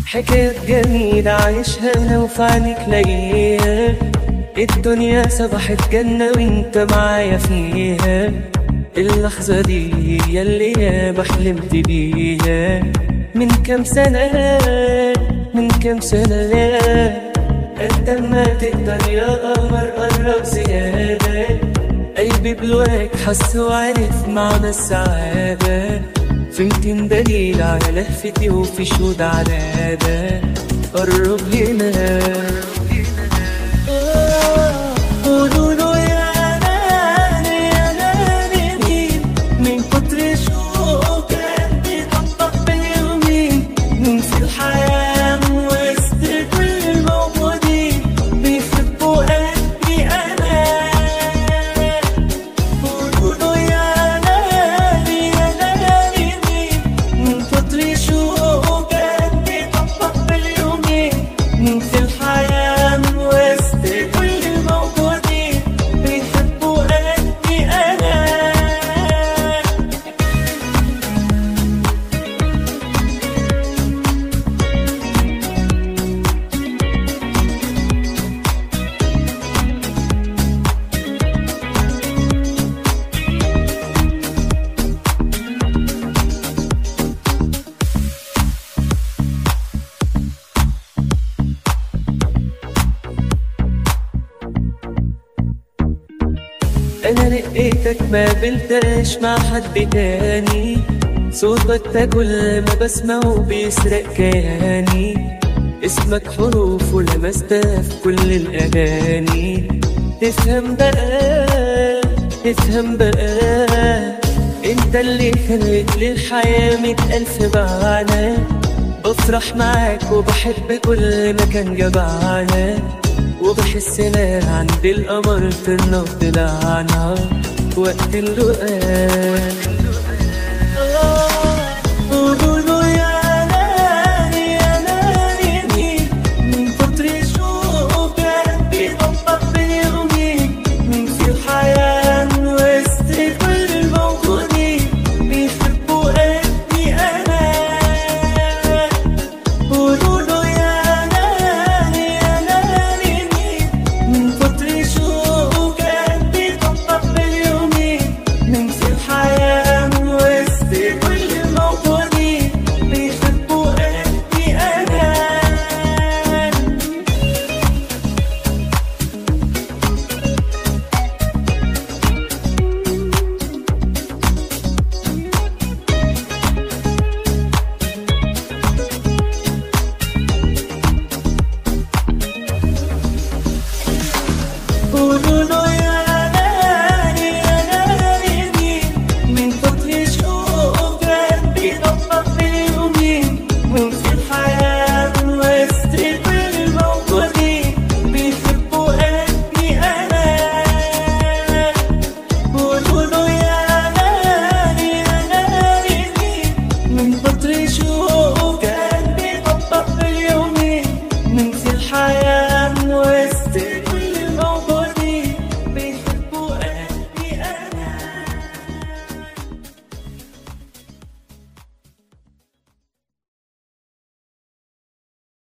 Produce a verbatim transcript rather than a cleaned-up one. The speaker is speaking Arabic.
حكاية جميلة عايشها انا وفي عينيك لاقيها. الدنيا صبحت جنة وانت معايا فيها. اللحظة دي هي اللي ياما حلمت بيها من كام سنة، من كام سنة. قد ما تقدر يا قمر قرب زيادة، قلبي بلواك حس وعرف معنى السعادة. في ميتين دليل على لهفتي وفي شهود على ده. قرب هنا قولوا له يا ناني يا ناني مين من كتر شوقك بيطبق باليومين. مين في الحياة من وسط كل الموجودين بيحبوا قلبي أنا. قولوا له يا ناني يا ناني مين من كتر شوقك بيطبق باليومين. مين في الحياة من وسط كل الموجودين بيحبوا قلبي أنا. أنا لقيتك ما قابلتش مع حد تاني. صوتك ده كل ما بسمعه بيسرق كياني. اسمك حروف ولمستها في كل الأغاني. افهم بقى افهم بقى، انت اللي خليت للحياة مئة ألف معنى. بفرح معاك وبحب كل مكان جمعنا، وبحس انا عند القمر في النهض لعنة وقت اللقاء.